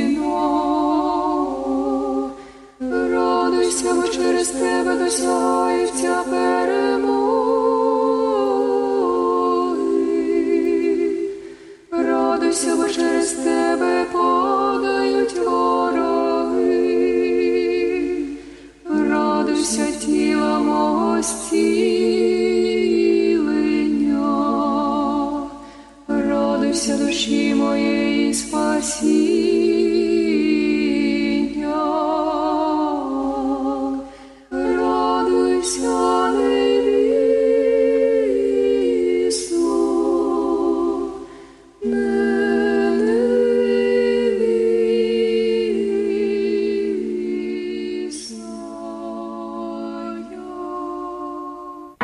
радуйся, бо через тебе досягається перемоги, радуйся, бо через тебе падають вороги, радуйся, тіла мого зцілення, радуйся, душі моєї спасіння.